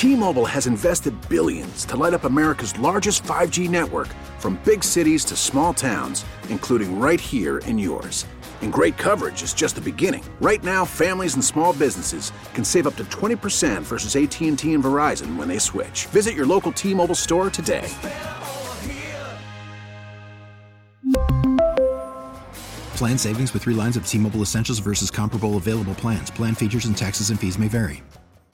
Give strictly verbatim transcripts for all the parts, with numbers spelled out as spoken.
T-Mobile has invested billions to light up America's largest five G network, from big cities to small towns, including right here in yours. And great coverage is just the beginning. Right now, families and small businesses can save up to twenty percent versus A T and T and Verizon when they switch. Visit your local T-Mobile store today. Plan savings with three lines of T-Mobile Essentials versus comparable available plans. Plan features and taxes and fees may vary.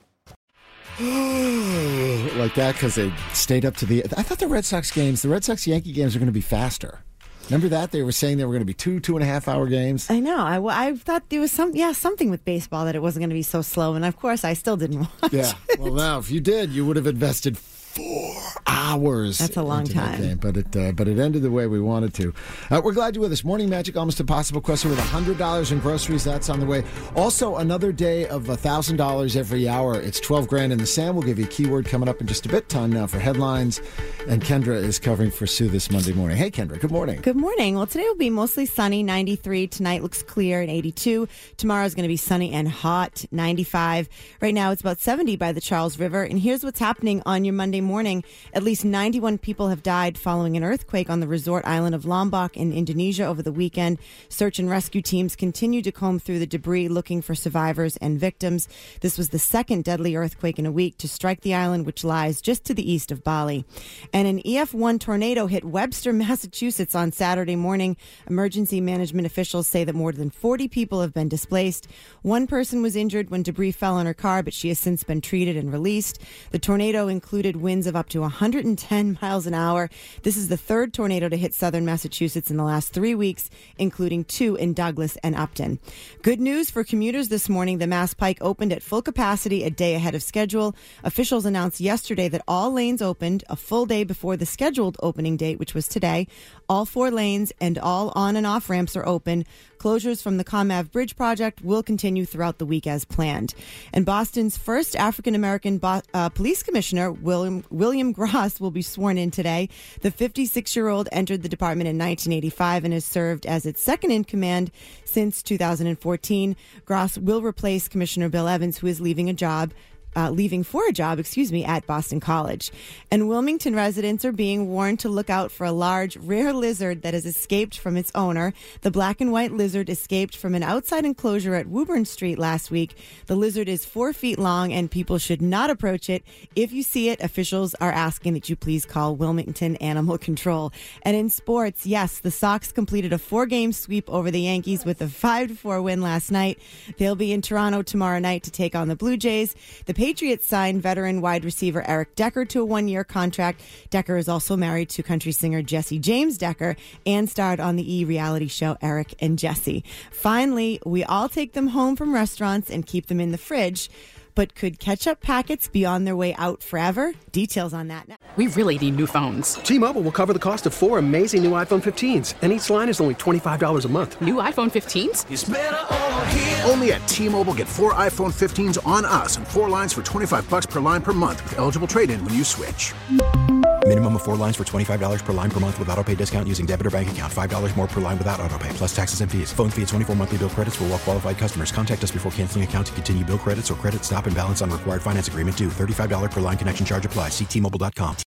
Like that because they stayed up to the... I thought the Red Sox games, the Red Sox-Yankee games are going to be faster. Remember that? They were saying they were going to be two, two and a half hour games. I know. I, I thought there was some, yeah, something with baseball that it wasn't going to be so slow. And of course, I still didn't watch Yeah. it. Well, now, if you did, you would have invested four hours. That's a long into time. That game, but it uh, but it ended the way we wanted to. Uh, we're glad you're with us. Morning Magic, Almost Impossible question with one hundred dollars in groceries. That's on the way. Also, another day of one thousand dollars every hour. It's twelve grand in the Sam. We'll give you a keyword coming up in just a bit. Time now for headlines. And Kendra is covering for Sue this Monday morning. Hey, Kendra, good morning. Good morning. Well, today will be mostly sunny, ninety-three. Tonight looks clear and eighty-two. Tomorrow is going to be sunny and hot, ninety-five. Right now it's about seventy by the Charles River. And here's what's happening on your Monday morning. At least ninety-one people have died following an earthquake on the resort island of Lombok in Indonesia over the weekend. Search and rescue teams continue to comb through the debris looking for survivors and victims. This was the second deadly earthquake in a week to strike the island, which lies just to the east of Bali. And an E F one tornado hit Webster, Massachusetts on Saturday morning. Emergency management officials say that more than forty people have been displaced. One person was injured when debris fell on her car, but she has since been treated and released. The tornado included winds of up to one hundred ten miles an hour. This is the third tornado to hit southern Massachusetts in the last three weeks, including two in Douglas and Upton. Good news for commuters this morning. The Mass Pike opened at full capacity a day ahead of schedule. Officials announced yesterday that all lanes opened a full day before the scheduled opening date, which was today. All four lanes and all on and off ramps are open. Closures from the ComAv Bridge project will continue throughout the week as planned. And Boston's first African-American bo- uh, police commissioner, William, William Gross, will be sworn in today. The fifty-six-year-old entered the department in nineteen eighty-five and has served as its second in command since two thousand fourteen. Gross will replace Commissioner Bill Evans, who is leaving a job Uh, leaving for a job, excuse me, at Boston College. And Wilmington residents are being warned to look out for a large, rare lizard that has escaped from its owner. The black and white lizard escaped from an outside enclosure at Woburn Street last week. The lizard is four feet long and people should not approach it. If you see it, officials are asking that you please call Wilmington Animal Control. And in sports, yes, the Sox completed a four-game sweep over the Yankees with a five to four win last night. They'll be in Toronto tomorrow night to take on the Blue Jays. The Patriots signed veteran wide receiver Eric Decker to a one-year contract. Decker is also married to country singer Jesse James Decker and starred on the E! reality show Eric and Jesse. Finally, we all take them home from restaurants and keep them in the fridge. But could ketchup packets be on their way out forever? Details on that now. We really need new phones. T-Mobile will cover the cost of four amazing new iPhone fifteens, and each line is only twenty-five dollars a month. New iPhone fifteens? It's better over here. Only at T-Mobile, get four iPhone fifteens on us and four lines for twenty-five bucks per line per month with eligible trade-in when you switch. Minimum of four lines for twenty-five dollars per line per month with autopay discount using debit or bank account. five dollars more per line without autopay, plus taxes and fees. Phone fee at twenty-four monthly bill credits for well-qualified customers. Contact us before canceling account to continue bill credits or credit stop and balance on required finance agreement due. thirty-five dollars per line connection charge applies. See T Mobile dot com.